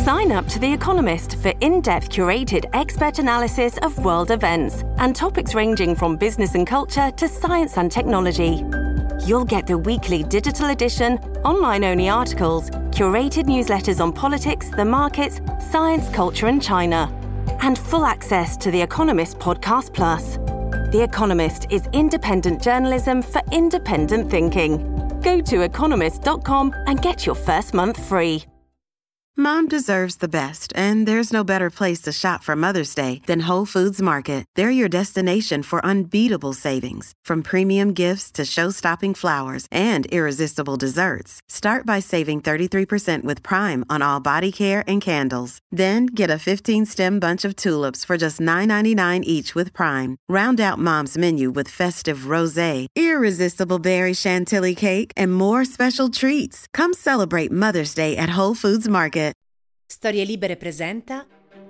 Sign up to The Economist for in-depth curated expert analysis of world events and topics ranging from business and culture to science and technology. You'll get the weekly digital edition, online-only articles, curated newsletters on politics, the markets, science, culture and China, and full access to The Economist Podcast Plus. The Economist is independent journalism for independent thinking. Go to economist.com and get your first month free. Mom deserves the best, and there's no better place to shop for Mother's Day than Whole Foods Market. They're your destination for unbeatable savings, from premium gifts to show-stopping flowers and irresistible desserts. Start by saving 33% with Prime on all body care and candles. Then get a 15-stem bunch of tulips for just $9.99 each with Prime. Round out Mom's menu with festive rosé, irresistible berry chantilly cake, and more special treats. Come celebrate Mother's Day at Whole Foods Market. Storie Libere presenta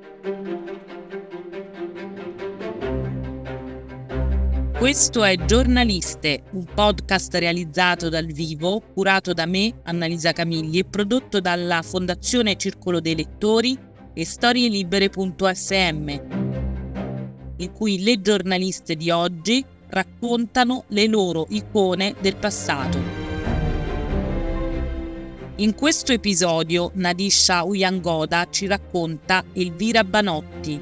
Questo è Giornaliste, un podcast realizzato dal vivo, curato da me, Annalisa Camilli, e prodotto dalla Fondazione Circolo dei Lettori e storielibere.sm, in cui le giornaliste di oggi raccontano le loro icone del passato. In questo episodio Nadisha Uyangoda ci racconta Elvira Banotti.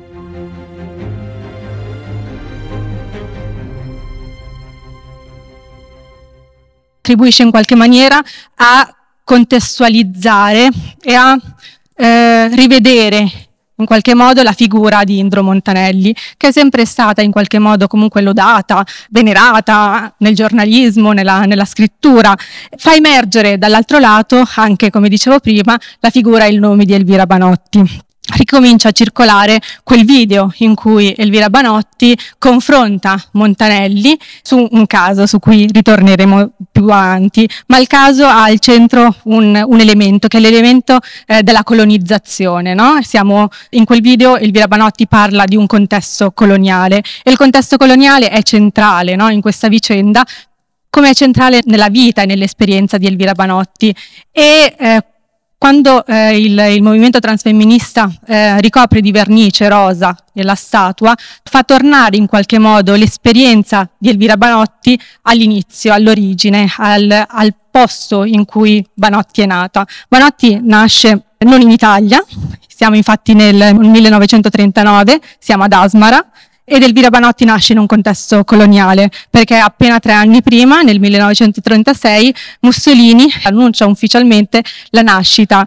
Contribuisce in qualche maniera a contestualizzare e a rivedere in qualche modo la figura di Indro Montanelli, che è sempre stata in qualche modo comunque lodata, venerata nel giornalismo, nella scrittura. Fa emergere dall'altro lato anche, come dicevo prima, la figura e il nome di Elvira Banotti. Ricomincia a circolare quel video in cui Elvira Banotti confronta Montanelli su un caso su cui ritorneremo più avanti, ma il caso ha al centro un elemento che è l'elemento della colonizzazione, no? In quel video Elvira Banotti parla di un contesto coloniale e il contesto coloniale è centrale, no? In questa vicenda, come è centrale nella vita e nell'esperienza di Elvira Banotti. E quando il movimento transfemminista ricopre di vernice rosa la statua, fa tornare in qualche modo l'esperienza di Elvira Banotti all'inizio, all'origine, al posto in cui Banotti è nata. Banotti nasce non in Italia, siamo infatti nel 1939, siamo ad Asmara, ed Elvira Banotti nasce in un contesto coloniale, perché appena 3 anni prima, nel 1936, Mussolini annuncia ufficialmente la nascita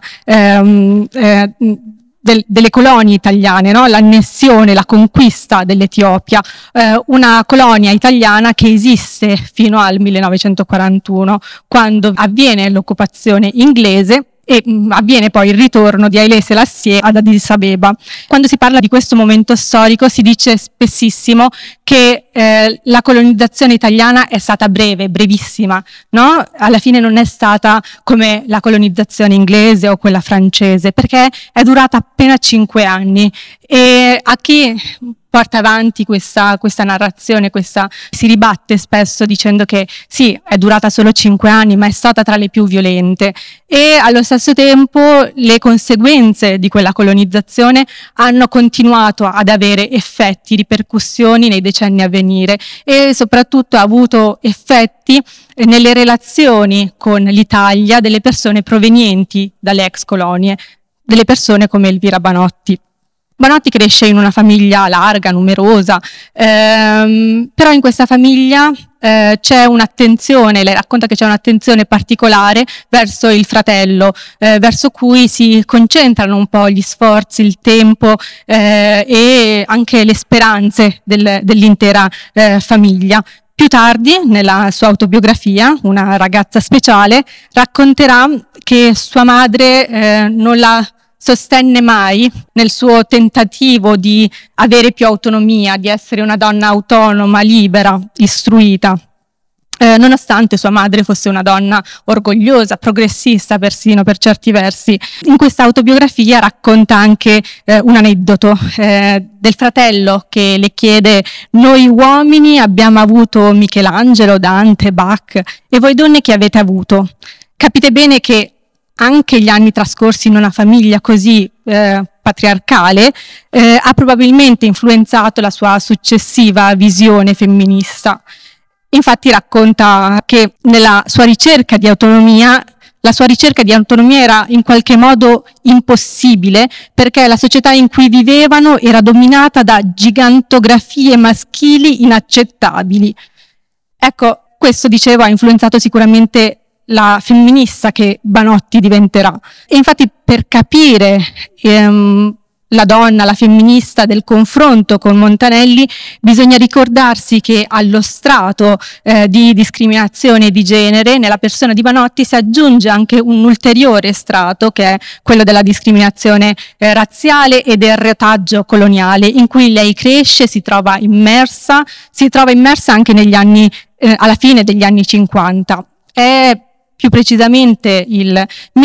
delle colonie italiane, no? L'annessione, la conquista dell'Etiopia, una colonia italiana che esiste fino al 1941, quando avviene l'occupazione inglese e avviene poi il ritorno di Haile Selassie ad Addis Abeba. Quando si parla di questo momento storico si dice spessissimo che la colonizzazione italiana è stata brevissima, no? Alla fine non è stata come la colonizzazione inglese o quella francese, perché è durata appena 5 anni. E a chi porta avanti questa narrazione, si ribatte spesso dicendo che sì, è durata solo 5 anni, ma è stata tra le più violente, e allo stesso tempo le conseguenze di quella colonizzazione hanno continuato ad avere effetti, ripercussioni nei decenni a venire, e soprattutto ha avuto effetti nelle relazioni con l'Italia delle persone provenienti dalle ex colonie, delle persone come Elvira Banotti. Banotti cresce in una famiglia larga, numerosa, però in questa famiglia c'è un'attenzione, lei racconta che c'è un'attenzione particolare verso il fratello, verso cui si concentrano un po' gli sforzi, il tempo e anche le speranze dell'intera famiglia. Più tardi, nella sua autobiografia, Una ragazza speciale, racconterà che sua madre non la sostenne mai nel suo tentativo di avere più autonomia, di essere una donna autonoma, libera, istruita. Nonostante sua madre fosse una donna orgogliosa, progressista persino per certi versi. In questa autobiografia racconta anche un aneddoto del fratello che le chiede: noi uomini abbiamo avuto Michelangelo, Dante, Bach, e voi donne che avete avuto? Capite bene che anche gli anni trascorsi in una famiglia così patriarcale ha probabilmente influenzato la sua successiva visione femminista. Infatti racconta che nella sua ricerca di autonomia, la sua ricerca di autonomia era in qualche modo impossibile perché la società in cui vivevano era dominata da gigantografie maschili inaccettabili. Ecco, questo, dicevo, ha influenzato sicuramente la femminista che Banotti diventerà. E infatti per capire la donna, la femminista del confronto con Montanelli, bisogna ricordarsi che allo strato di discriminazione di genere nella persona di Banotti si aggiunge anche un ulteriore strato, che è quello della discriminazione razziale e del retaggio coloniale, in cui lei cresce, si trova immersa anche negli anni, alla fine degli anni 50. È più precisamente il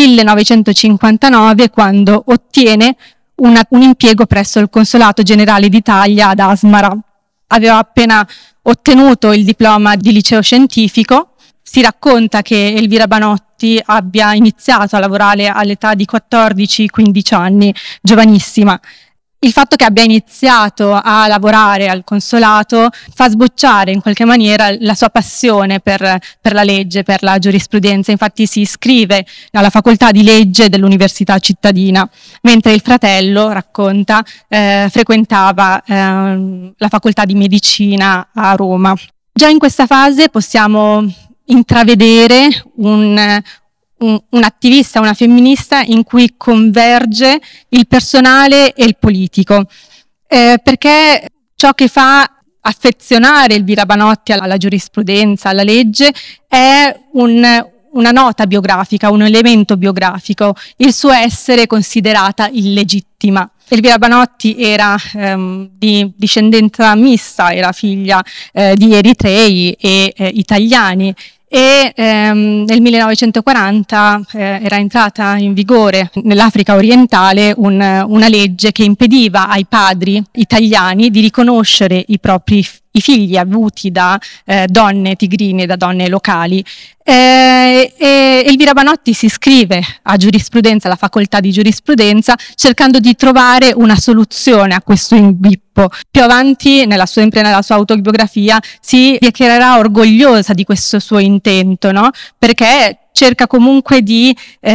1959 quando ottiene un impiego presso il Consolato Generale d'Italia ad Asmara. Aveva appena ottenuto il diploma di liceo scientifico. Si racconta che Elvira Banotti abbia iniziato a lavorare all'età di 14-15 anni, giovanissima. Il fatto che abbia iniziato a lavorare al consolato fa sbocciare in qualche maniera la sua passione per la legge, per la giurisprudenza. Infatti si iscrive alla facoltà di legge dell'Università cittadina, mentre il fratello, racconta, frequentava la facoltà di medicina a Roma. Già in questa fase possiamo intravedere un'attivista, una femminista in cui converge il personale e il politico, perché ciò che fa affezionare Elvira Banotti alla giurisprudenza, alla legge, è una nota biografica, un elemento biografico, il suo essere considerata illegittima. Elvira Banotti era di discendenza mista, era figlia di eritrei e italiani, e nel 1940 era entrata in vigore nell'Africa orientale una legge che impediva ai padri italiani di riconoscere i figli avuti da donne tigrine, da donne locali. E Elvira Banotti si iscrive a giurisprudenza, alla facoltà di giurisprudenza, cercando di trovare una soluzione a questo inghippo. Più avanti, sempre nella sua autobiografia, si dichiarerà orgogliosa di questo suo intento, no? Perché cerca comunque di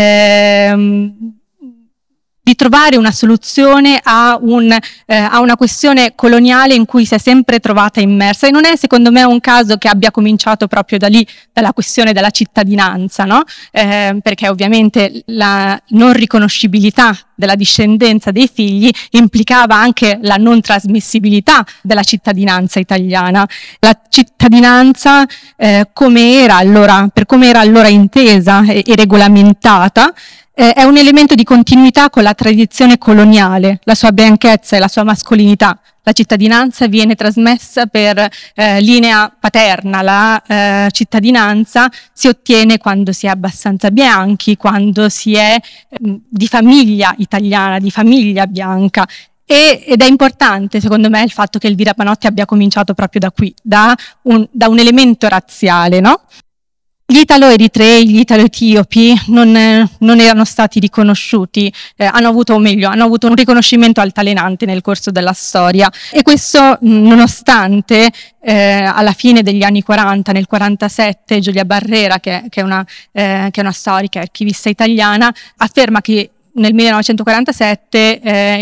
trovare una soluzione a una questione coloniale in cui si è sempre trovata immersa, e non è secondo me un caso che abbia cominciato proprio da lì, dalla questione della cittadinanza, no? Perché ovviamente la non riconoscibilità della discendenza dei figli implicava anche la non trasmissibilità della cittadinanza italiana. La cittadinanza per come era allora intesa e regolamentata, è un elemento di continuità con la tradizione coloniale, la sua bianchezza e la sua mascolinità. La cittadinanza viene trasmessa per linea paterna, la cittadinanza si ottiene quando si è abbastanza bianchi, quando si è di famiglia italiana, di famiglia bianca. Ed è importante, secondo me, il fatto che Elvira Banotti abbia cominciato proprio da qui, da un elemento razziale, no? Gli italo-eritrei, gli italo-etiopi non erano stati riconosciuti, hanno avuto un riconoscimento altalenante nel corso della storia, e questo nonostante alla fine degli anni 40, nel 47, Giulia Barrera, che è una storica e archivista italiana, afferma che nel 1947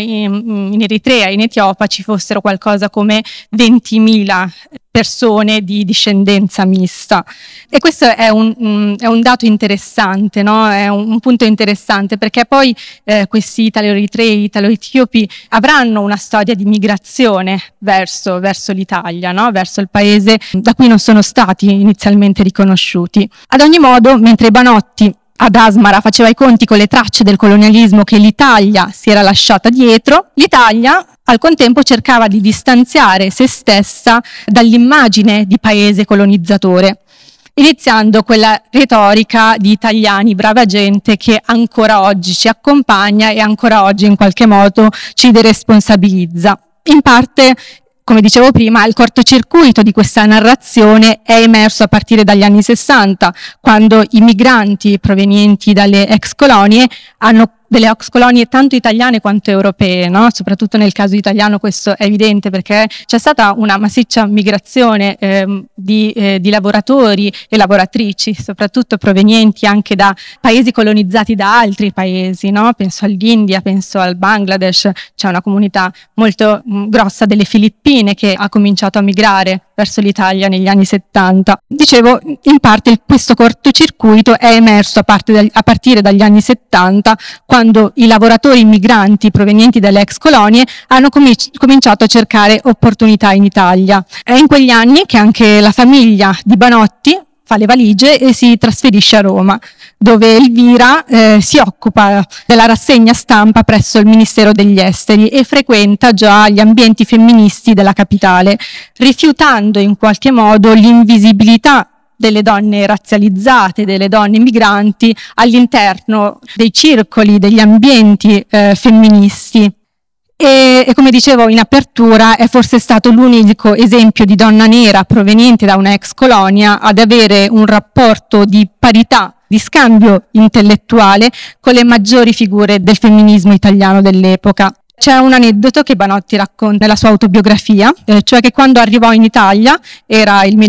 in Eritrea e in Etiopia ci fossero qualcosa come 20.000 persone di discendenza mista. E questo è un dato interessante, no? È un punto interessante, perché poi questi italo-eritrei, italo-etiopi avranno una storia di migrazione verso l'Italia, no? Verso il paese da cui non sono stati inizialmente riconosciuti. Ad ogni modo, mentre Banotti ad Asmara faceva i conti con le tracce del colonialismo che l'Italia si era lasciata dietro, l'Italia al contempo cercava di distanziare se stessa dall'immagine di paese colonizzatore, iniziando quella retorica di italiani brava gente che ancora oggi ci accompagna e ancora oggi in qualche modo ci deresponsabilizza. In parte come dicevo prima, il cortocircuito di questa narrazione è emerso a partire dagli anni 60, quando i migranti provenienti dalle ex colonie delle ex colonie tanto italiane quanto europee, no? Soprattutto nel caso italiano questo è evidente perché c'è stata una massiccia migrazione di lavoratori e lavoratrici, soprattutto provenienti anche da paesi colonizzati da altri paesi, no? Penso all'India, penso al Bangladesh, c'è una comunità molto grossa delle Filippine che ha cominciato a migrare verso l'Italia negli anni 70. Dicevo, in parte questo cortocircuito è emerso a partire dagli anni 70, quando i lavoratori migranti provenienti dalle ex colonie hanno cominciato a cercare opportunità in Italia. È in quegli anni che anche la famiglia di Banotti fa le valigie e si trasferisce a Roma, dove Elvira si occupa della rassegna stampa presso il Ministero degli Esteri e frequenta già gli ambienti femministi della capitale, rifiutando in qualche modo l'invisibilità delle donne razzializzate, delle donne migranti all'interno dei circoli, degli ambienti femministi. E come dicevo in apertura, è forse stato l'unico esempio di donna nera proveniente da una ex colonia ad avere un rapporto di parità, di scambio intellettuale con le maggiori figure del femminismo italiano dell'epoca. C'è un aneddoto che Banotti racconta nella sua autobiografia, cioè che quando arrivò in Italia, era il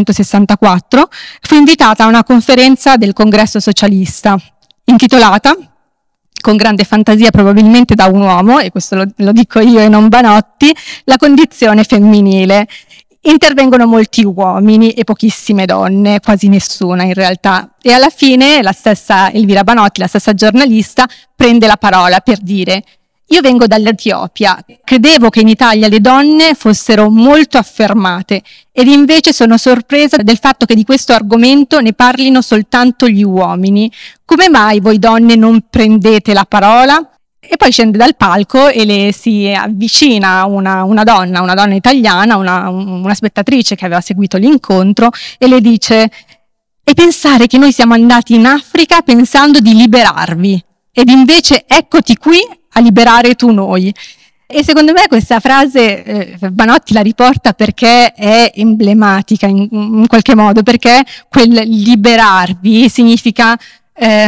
1964, fu invitata a una conferenza del Congresso Socialista, intitolata, con grande fantasia probabilmente da un uomo, e questo lo dico io e non Banotti, la condizione femminile. Intervengono molti uomini e pochissime donne, quasi nessuna in realtà, e alla fine la stessa Elvira Banotti, la stessa giornalista, prende la parola per dire: io vengo dall'Etiopia, credevo che in Italia le donne fossero molto affermate ed invece sono sorpresa del fatto che di questo argomento ne parlino soltanto gli uomini. Come mai voi donne non prendete la parola? E poi scende dal palco e le si avvicina una donna italiana, una spettatrice che aveva seguito l'incontro, e le dice: e pensare che noi siamo andati in Africa pensando di liberarvi, ed invece eccoti qui a liberare tu noi. E secondo me questa frase Banotti la riporta perché è emblematica in qualche modo, perché quel liberarvi significa c'è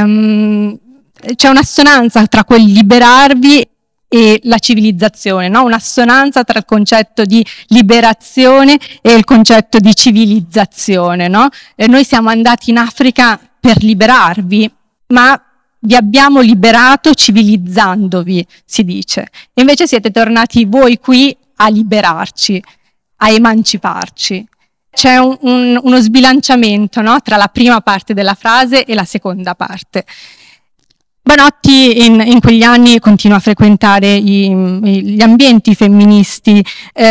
un'assonanza tra quel liberarvi e la civilizzazione, no? Un'assonanza tra il concetto di liberazione e il concetto di civilizzazione, no? Noi siamo andati in Africa per liberarvi, ma vi abbiamo liberato civilizzandovi, si dice. E invece siete tornati voi qui a liberarci, a emanciparci. C'è uno sbilanciamento, no? Tra la prima parte della frase e la seconda parte. Banotti in quegli anni continua a frequentare gli ambienti femministi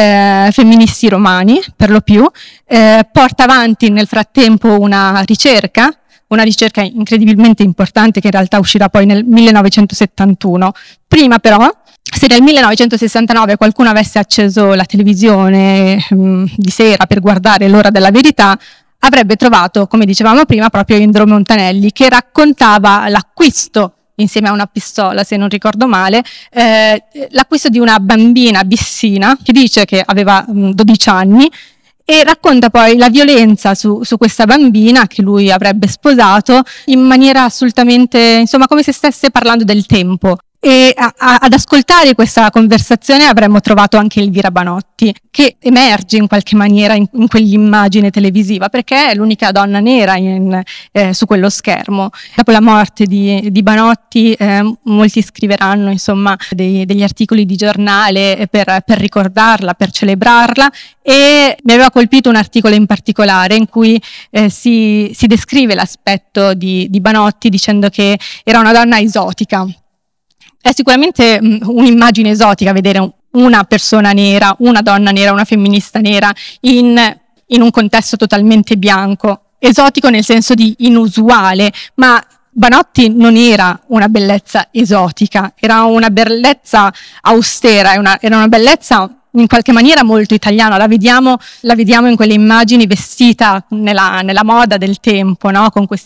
romani, per lo più, porta avanti nel frattempo una ricerca incredibilmente importante che in realtà uscirà poi nel 1971. Prima però, se nel 1969 qualcuno avesse acceso la televisione di sera per guardare L'Ora della Verità, avrebbe trovato, come dicevamo prima, proprio Indro Montanelli, che raccontava l'acquisto, insieme a una pistola se non ricordo male, l'acquisto di una bambina bissina, che dice che aveva 12 anni, e racconta poi la violenza su questa bambina che lui avrebbe sposato in maniera assolutamente, insomma, come se stesse parlando del tempo. E ad ascoltare questa conversazione avremmo trovato anche Elvira Banotti, che emerge in qualche maniera in quell'immagine televisiva, perché è l'unica donna nera su quello schermo. Dopo la morte di Banotti molti scriveranno, insomma, degli articoli di giornale per ricordarla, per celebrarla, e mi aveva colpito un articolo in particolare in cui si descrive l'aspetto di Banotti dicendo che era una donna esotica. È sicuramente un'immagine esotica vedere una persona nera, una donna nera, una femminista nera in un contesto totalmente bianco. Esotico nel senso di inusuale, ma Banotti non era una bellezza esotica, era una bellezza austera, era una bellezza in qualche maniera molto italiana. La vediamo in quelle immagini vestita nella moda del tempo, no? Con questi cappelli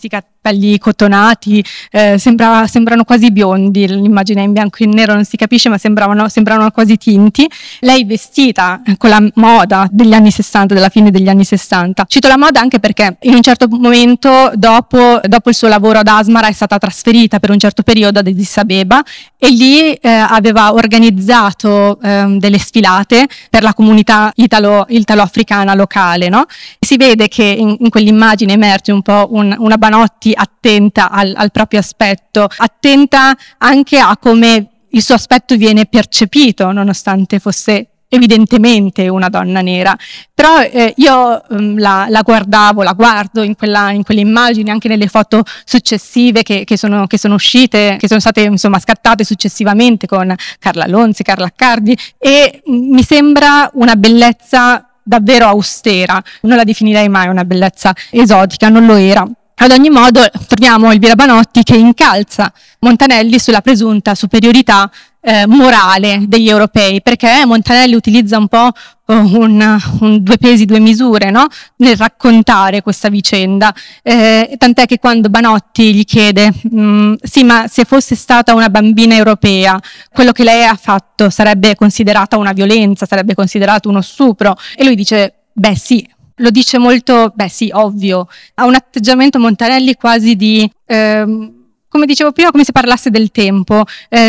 capelli cotonati, sembrano quasi biondi, l'immagine è in bianco e nero, non si capisce, ma sembravano quasi tinti. Lei vestita con la moda degli anni 60, della fine degli anni 60. Cito la moda anche perché in un certo momento, dopo il suo lavoro ad Asmara, è stata trasferita per un certo periodo ad Addis Abeba e lì aveva organizzato delle sfilate per la comunità italo-africana locale, no? E si vede che in quell'immagine emerge un po' una Banotti attenta al proprio aspetto, attenta anche a come il suo aspetto viene percepito, nonostante fosse evidentemente una donna nera. Però io la guardo in quelle immagini, anche nelle foto successive che sono uscite, che sono state insomma scattate successivamente con Carla Lonzi, Carla Accardi, e mi sembra una bellezza davvero austera. Non la definirei mai una bellezza esotica, non lo era. Ad ogni modo troviamo Elvira Banotti che incalza Montanelli sulla presunta superiorità morale degli europei, perché Montanelli utilizza un po' un due pesi due misure, no? Nel raccontare questa vicenda, tant'è che quando Banotti gli chiede sì, ma se fosse stata una bambina europea quello che lei ha fatto sarebbe considerata una violenza, sarebbe considerato uno stupro, e lui dice beh sì. Lo dice molto, beh sì, ovvio. Ha un atteggiamento Montanelli quasi di, come dicevo prima, come se parlasse del tempo.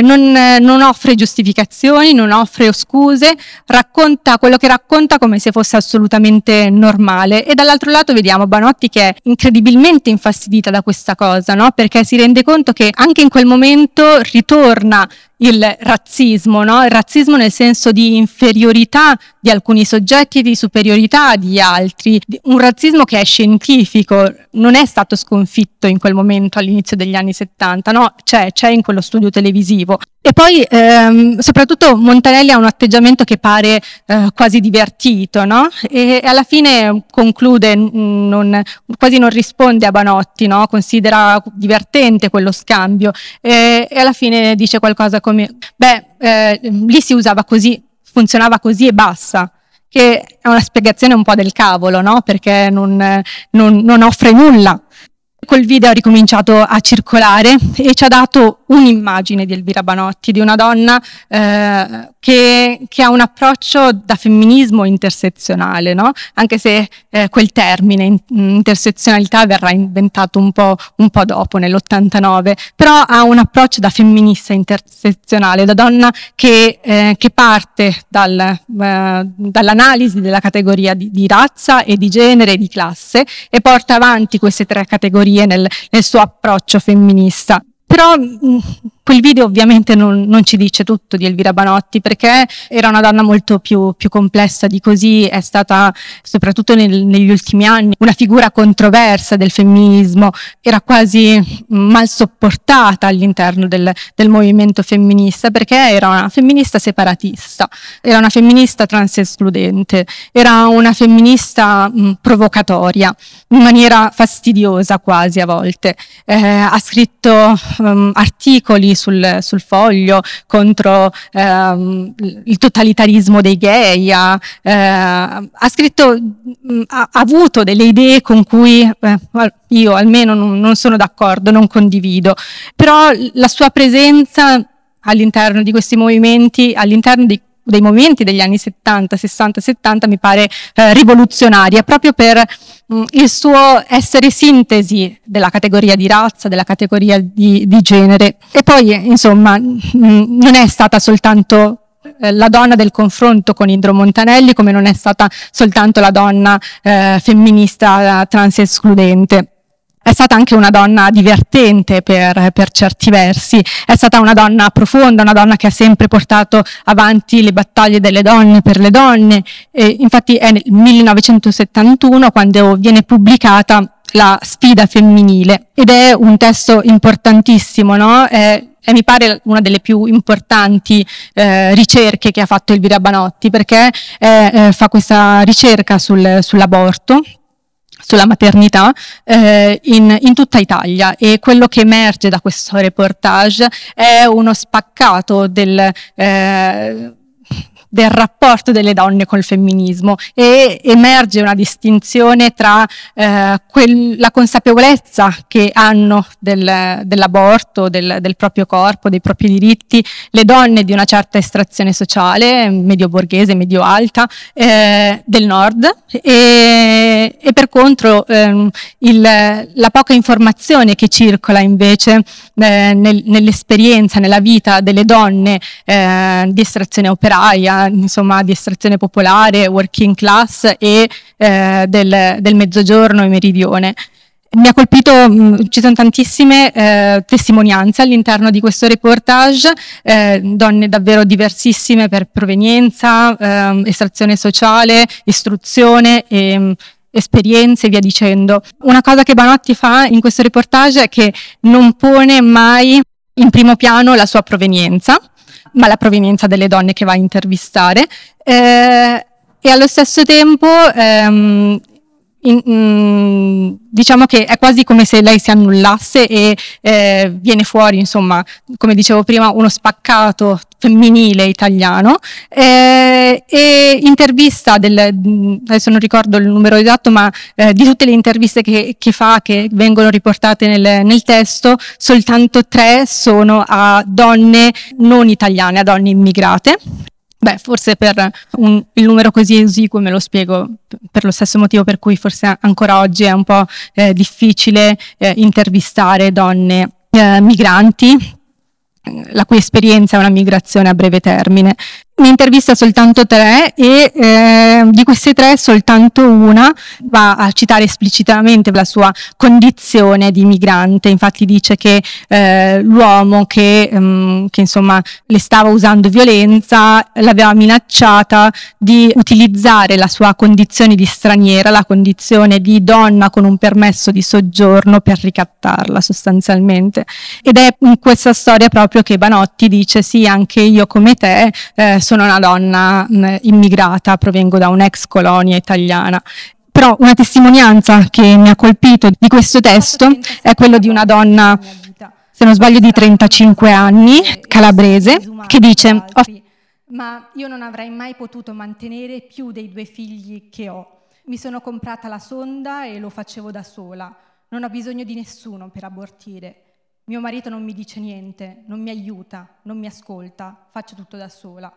Non offre giustificazioni, non offre scuse, racconta quello che racconta come se fosse assolutamente normale. E dall'altro lato vediamo Banotti che è incredibilmente infastidita da questa cosa, no? Perché si rende conto che anche in quel momento ritorna il razzismo, no? Il razzismo nel senso di inferiorità di alcuni soggetti e di superiorità di altri, un razzismo che è scientifico, non è stato sconfitto in quel momento all'inizio degli anni 70, no? C'è in quello studio televisivo. E poi soprattutto Montanelli ha un atteggiamento che pare quasi divertito, no? E alla fine conclude, quasi non risponde a Banotti, no? Considera divertente quello scambio e alla fine dice qualcosa come lì si usava così, funzionava così e basta, che è una spiegazione un po' del cavolo, no? Perché non offre nulla. Quel video ha ricominciato a circolare e ci ha dato un'immagine di Elvira Banotti, di una donna che ha un approccio da femminismo intersezionale, no? Anche se quel termine intersezionalità verrà inventato un po' dopo, nell'89, però ha un approccio da femminista intersezionale, da donna che parte dall'analisi della categoria di razza e di genere e di classe e porta avanti queste tre categorie nel suo approccio femminista. Però quel video ovviamente non ci dice tutto di Elvira Banotti, perché era una donna molto più complessa di così, è stata soprattutto negli ultimi anni una figura controversa del femminismo, era quasi mal sopportata all'interno del movimento femminista, perché era una femminista separatista, era una femminista transescludente, era una femminista provocatoria, in maniera fastidiosa quasi a volte. Ha scritto articoli sul Foglio contro il totalitarismo dei gay, ha scritto, ha avuto delle idee con cui io almeno non sono d'accordo, non condivido, però la sua presenza all'interno di questi movimenti, all'interno dei movimenti degli anni 70, 60, 70 mi pare rivoluzionaria, proprio per il suo essere sintesi della categoria di razza, della categoria di genere. E poi insomma non è stata soltanto la donna del confronto con Indro Montanelli, come non è stata soltanto la donna femminista transescludente. È stata anche una donna divertente per certi versi, è stata una donna profonda, una donna che ha sempre portato avanti le battaglie delle donne per le donne. E infatti è nel 1971 quando viene pubblicata La sfida femminile, ed è un testo importantissimo, no? È mi pare una delle più importanti ricerche che ha fatto Elvira Banotti, perché fa questa ricerca sull'aborto, sulla maternità in tutta Italia, e quello che emerge da questo reportage è uno spaccato del rapporto delle donne col femminismo, e emerge una distinzione tra la consapevolezza che hanno dell'aborto, del proprio corpo, dei propri diritti, le donne di una certa estrazione sociale, medio-borghese, medio-alta, del nord, e per contro la poca informazione che circola invece nell'esperienza, nella vita delle donne di estrazione operaia, insomma di estrazione popolare, working class, e del mezzogiorno e meridione. Mi ha colpito, ci sono tantissime testimonianze all'interno di questo reportage, donne davvero diversissime per provenienza, estrazione sociale, istruzione, esperienze e via dicendo. Una cosa che Banotti fa in questo reportage è che non pone mai in primo piano la sua provenienza, ma la provenienza delle donne che va a intervistare, e allo stesso tempo diciamo che è quasi come se lei si annullasse e viene fuori, insomma, come dicevo prima, uno spaccato femminile italiano, e intervista adesso non ricordo il numero esatto, ma di tutte le interviste che fa, che vengono riportate nel testo, soltanto 3 sono a donne non italiane, a donne immigrate. Beh, forse per il numero così esiguo me lo spiego per lo stesso motivo per cui forse ancora oggi è un po' difficile intervistare donne migranti, la cui esperienza è una migrazione a breve termine. Ne intervista soltanto 3 e di queste 3 soltanto una va a citare esplicitamente la sua condizione di migrante. Infatti dice che l'uomo che insomma le stava usando violenza l'aveva minacciata di utilizzare la sua condizione di straniera, la condizione di donna con un permesso di soggiorno, per ricattarla sostanzialmente. Ed è in questa storia proprio che Banotti dice: sì, anche io come te sono una donna immigrata, provengo da un'ex colonia italiana. Però una testimonianza che mi ha colpito di questo testo è quello di una donna, se non sbaglio di 35 anni, calabrese, che dice: ma io non avrei mai potuto mantenere più dei 2 figli che ho. Mi sono comprata la sonda e lo facevo da sola. Non ho bisogno di nessuno per abortire. Mio marito non mi dice niente, non mi aiuta, non mi ascolta, faccio tutto da sola.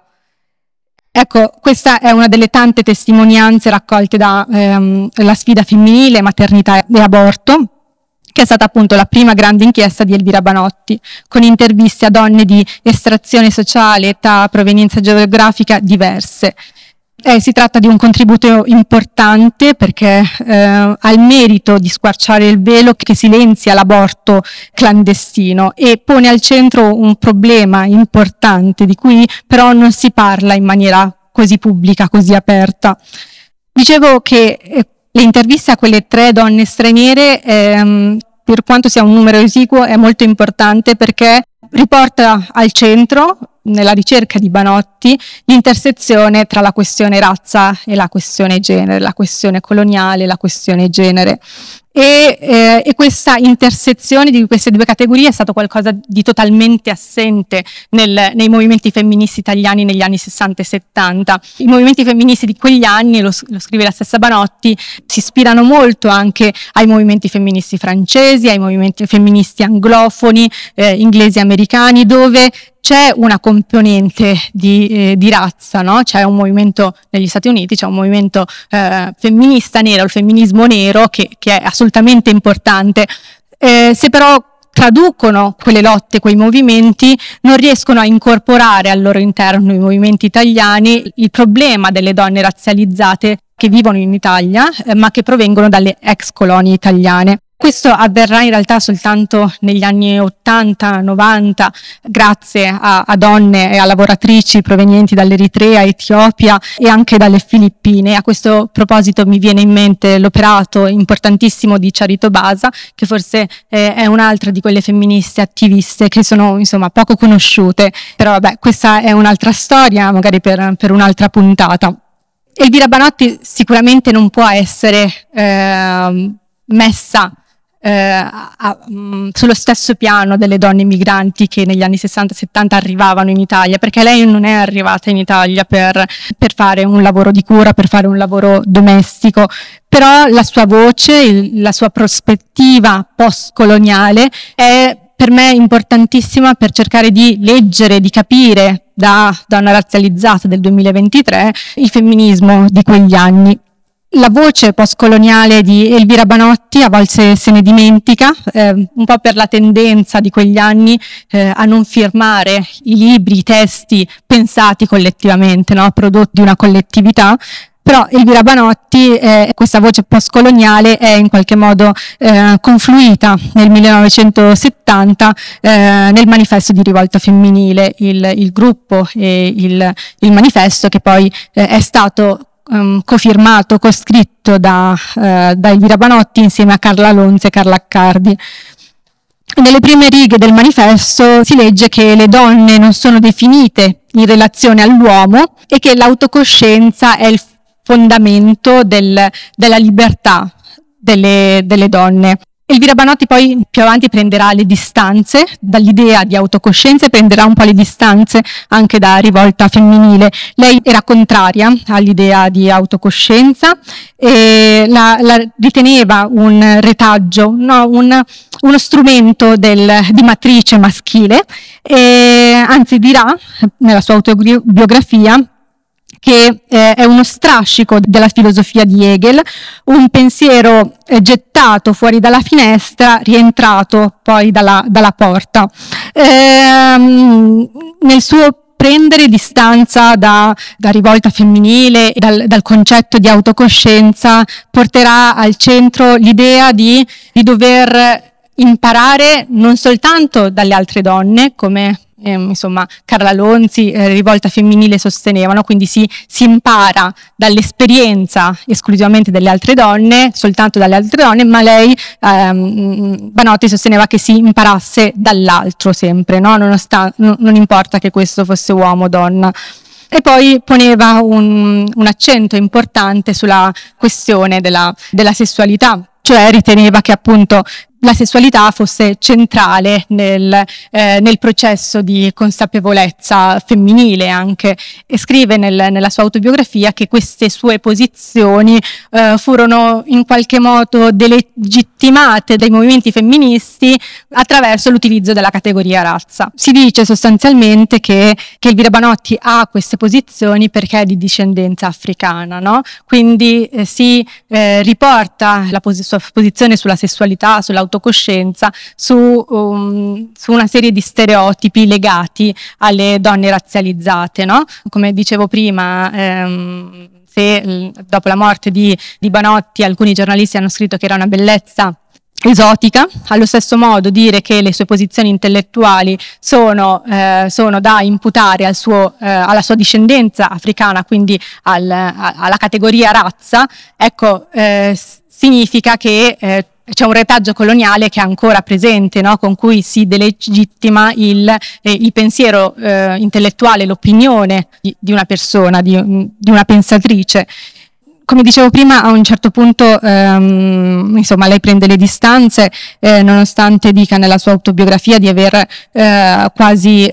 Ecco, questa è una delle tante testimonianze raccolte da La sfida femminile, maternità e aborto, che è stata appunto la prima grande inchiesta di Elvira Banotti, con interviste a donne di estrazione sociale, età, provenienza geografica diverse. Si tratta di un contributo importante perché ha il merito di squarciare il velo che silenzia l'aborto clandestino e pone al centro un problema importante di cui però non si parla in maniera così pubblica, così aperta. Dicevo che le interviste a quelle 3 donne straniere, per quanto sia un numero esiguo, è molto importante perché riporta al centro, nella ricerca di Banotti, l'intersezione tra la questione razza e la questione genere, la questione coloniale e la questione genere. E questa intersezione di queste 2 categorie è stato qualcosa di totalmente assente nei movimenti femministi italiani negli anni 60 e 70. I movimenti femministi di quegli anni, lo scrive la stessa Banotti, si ispirano molto anche ai movimenti femministi francesi, ai movimenti femministi anglofoni, inglesi e americani, dove c'è una componente di razza, no? C'è un movimento negli Stati Uniti, c'è un movimento femminista nero, il femminismo nero, che è assolutamente importante. Se però traducono quelle lotte, quei movimenti, non riescono a incorporare al loro interno i movimenti italiani il problema delle donne razzializzate che vivono in Italia, ma che provengono dalle ex colonie italiane. Questo avverrà in realtà soltanto negli anni 80-90, grazie a donne e a lavoratrici provenienti dall'Eritrea, Etiopia e anche dalle Filippine. A questo proposito mi viene in mente l'operato importantissimo di Charito Basa, che forse è un'altra di quelle femministe attiviste che sono insomma poco conosciute, però vabbè, questa è un'altra storia, magari per un'altra puntata. Elvira Banotti sicuramente non può essere messa sullo stesso piano delle donne migranti che negli anni 60-70 arrivavano in Italia, perché lei non è arrivata in Italia per fare un lavoro di cura, per fare un lavoro domestico, però la sua voce, la sua prospettiva post-coloniale è per me importantissima per cercare di leggere, di capire da una razzializzata del 2023 il femminismo di quegli anni. La voce postcoloniale di Elvira Banotti a volte se ne dimentica, un po' per la tendenza di quegli anni a non firmare i libri, i testi pensati collettivamente, no? Prodotti di una collettività. Però Elvira Banotti, questa voce postcoloniale, è in qualche modo confluita nel 1970 nel manifesto di rivolta femminile, il gruppo e il manifesto che poi è stato cofirmato, coscritto da Elvira Banotti insieme a Carla Lonze e Carla Accardi. Nelle prime righe del manifesto si legge che le donne non sono definite in relazione all'uomo e che l'autocoscienza è il fondamento della libertà delle donne. Elvira Banotti poi più avanti prenderà le distanze dall'idea di autocoscienza e prenderà un po' le distanze anche da rivolta femminile. Lei era contraria all'idea di autocoscienza e la riteneva un retaggio, no, uno strumento di matrice maschile, e anzi dirà nella sua autobiografia che è uno strascico della filosofia di Hegel, un pensiero gettato fuori dalla finestra, rientrato poi dalla porta. Nel suo prendere distanza da rivolta femminile, dal concetto di autocoscienza, porterà al centro l'idea di dover imparare non soltanto dalle altre donne, come insomma Carla Lonzi, rivolta femminile, sostenevano, quindi si impara dall'esperienza esclusivamente delle altre donne, soltanto dalle altre donne, ma lei, Banotti, sosteneva che si imparasse dall'altro sempre, no? Non importa che questo fosse uomo o donna. E poi poneva un accento importante sulla questione della sessualità, cioè riteneva che appunto la sessualità fosse centrale nel processo di consapevolezza femminile anche, e scrive nella sua autobiografia che queste sue posizioni furono in qualche modo delegittimate dai movimenti femministi attraverso l'utilizzo della categoria razza. Si dice sostanzialmente che Elvira Banotti ha queste posizioni perché è di discendenza africana, no? Quindi si riporta la sua posizione sulla sessualità, sull'autocoscienza, su una serie di stereotipi legati alle donne razzializzate, no? Come dicevo prima, se dopo la morte di Banotti alcuni giornalisti hanno scritto che era una bellezza esotica, allo stesso modo dire che le sue posizioni intellettuali sono da imputare alla sua discendenza africana, quindi alla categoria razza, ecco, significa che c'è un retaggio coloniale che è ancora presente, no? Con cui si delegittima il pensiero intellettuale, l'opinione di una persona, di una pensatrice. Come dicevo prima, a un certo punto, insomma, lei prende le distanze, nonostante dica nella sua autobiografia di aver quasi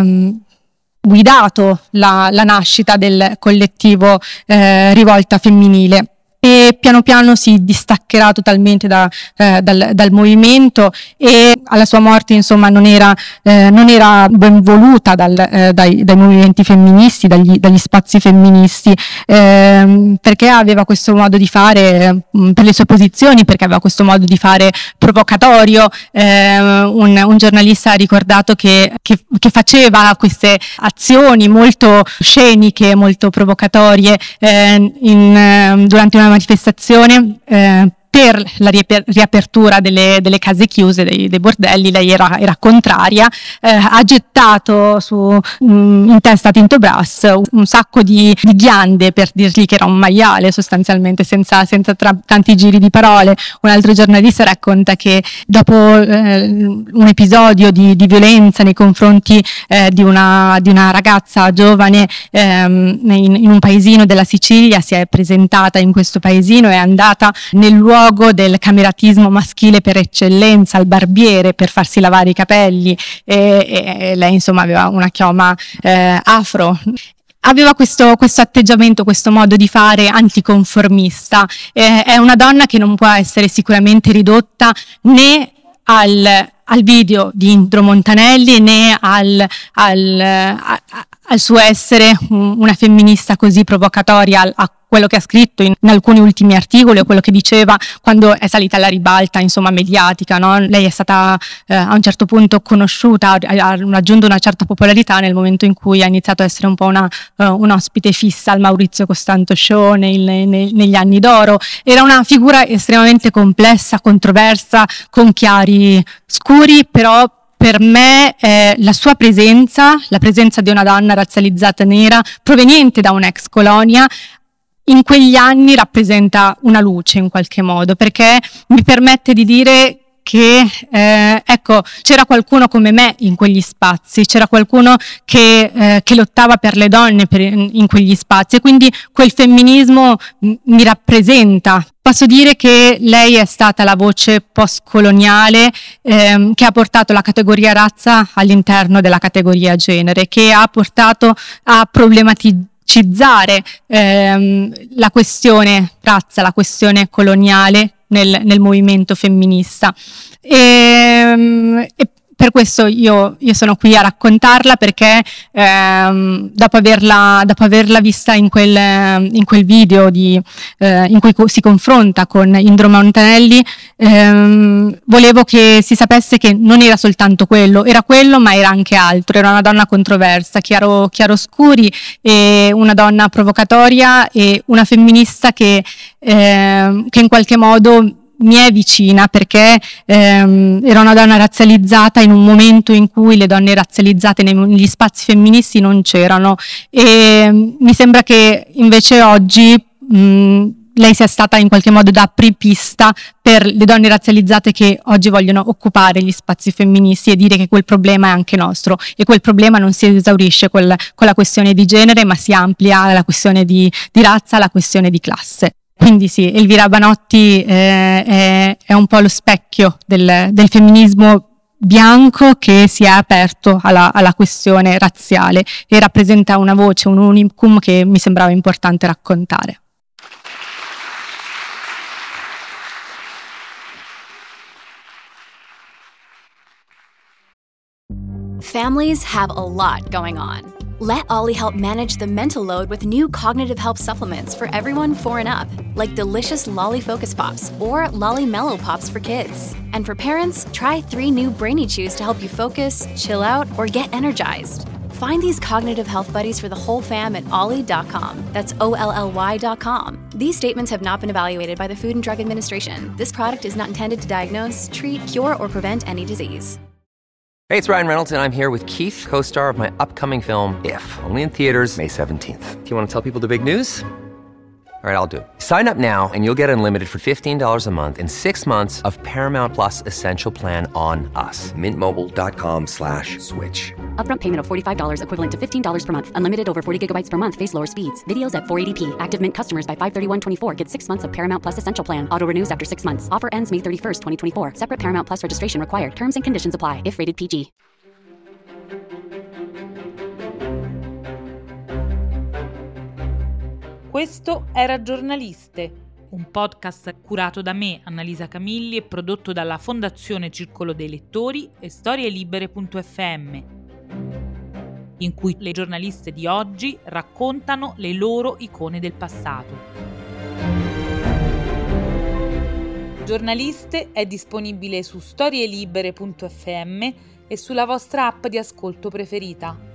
guidato la nascita del collettivo Rivolta Femminile. E piano piano si distaccherà totalmente dal movimento, e alla sua morte, insomma, non era ben voluta dai movimenti femministi, dagli spazi femministi, perché aveva questo modo di fare, per le sue posizioni, perché aveva questo modo di fare provocatorio. Un giornalista ha ricordato che faceva queste azioni molto sceniche, molto provocatorie durante una manifestazione per la riapertura delle case chiuse, dei bordelli. Lei era contraria, ha gettato in testa a Tinto Brass un sacco di ghiande per dirgli che era un maiale, sostanzialmente, senza tanti giri di parole. Un altro giornalista racconta che dopo un episodio di violenza nei confronti di una ragazza giovane in un paesino della Sicilia, si è presentata in questo paesino, è andata nel luogo luogo del cameratismo maschile per eccellenza, il barbiere per farsi lavare i capelli, e lei insomma aveva una chioma afro. Aveva questo atteggiamento, questo modo di fare anticonformista. È una donna che non può essere sicuramente ridotta né al video di Indro Montanelli né al suo essere una femminista così provocatoria, a quello che ha scritto in alcuni ultimi articoli, o quello che diceva quando è salita alla ribalta, insomma, mediatica, no? Lei è stata a un certo punto conosciuta, ha raggiunto una certa popolarità nel momento in cui ha iniziato a essere un po' un ospite fissa al Maurizio Costanzo Show negli anni d'oro. Era una figura estremamente complessa, controversa, con chiari scuri, però per me la sua presenza, la presenza di una donna razzializzata nera proveniente da un'ex colonia, in quegli anni rappresenta una luce in qualche modo, perché mi permette di dire che ecco, c'era qualcuno come me in quegli spazi, c'era qualcuno che lottava per le donne in quegli spazi, e quindi quel femminismo mi rappresenta. Posso dire che lei è stata la voce postcoloniale che ha portato la categoria razza all'interno della categoria genere, che ha portato a problematizzare la questione razza, la questione coloniale nel movimento femminista. E per questo io sono qui a raccontarla, perché dopo averla vista in quel video in cui si confronta con Indro Montanelli, volevo che si sapesse che non era soltanto quello, ma era anche altro. Era una donna controversa, chiaroscuri, e una donna provocatoria, e una femminista che in qualche modo mi è vicina, perché era una donna razzializzata in un momento in cui le donne razzializzate negli spazi femministi non c'erano, e mi sembra che invece oggi lei sia stata in qualche modo da apripista per le donne razzializzate che oggi vogliono occupare gli spazi femministi e dire che quel problema è anche nostro, e quel problema non si esaurisce con la questione di genere, ma si amplia alla questione di razza, alla questione di classe. Quindi sì, Elvira Banotti è un po' lo specchio del femminismo bianco che si è aperto alla questione razziale, e rappresenta una voce, un unicum che mi sembrava importante raccontare. Families have a lot going on. Let Ollie help manage the mental load with new cognitive help supplements for everyone 4 and up, like delicious Lolly Focus Pops or Lolly Mellow Pops for kids. And for parents, try 3 new Brainy Chews to help you focus, chill out, or get energized. Find these cognitive health buddies for the whole fam at ollie.com. That's OLLY.com. These statements have not been evaluated by the Food and Drug Administration. This product is not intended to diagnose, treat, cure, or prevent any disease. Hey, it's Ryan Reynolds, and I'm here with Keith, co-star of my upcoming film, If, only in theaters May 17th. Do you want to tell people the big news? All right, I'll do it. Sign up now and you'll get unlimited for $15 a month and 6 months of Paramount Plus Essential Plan on us. MintMobile.com/switch. Upfront payment of $45 equivalent to $15 per month. Unlimited over 40 gigabytes per month. Face lower speeds. Videos at 480p. Active Mint customers by 531.24 get 6 months of Paramount Plus Essential Plan. Auto renews after 6 months. Offer ends May 31st, 2024. Separate Paramount Plus registration required. Terms and conditions apply if rated PG. Questo era Giornaliste, un podcast curato da me, Annalisa Camilli, e prodotto dalla Fondazione Circolo dei Lettori e storielibere.fm, in cui le giornaliste di oggi raccontano le loro icone del passato. Giornaliste è disponibile su storielibere.fm e sulla vostra app di ascolto preferita.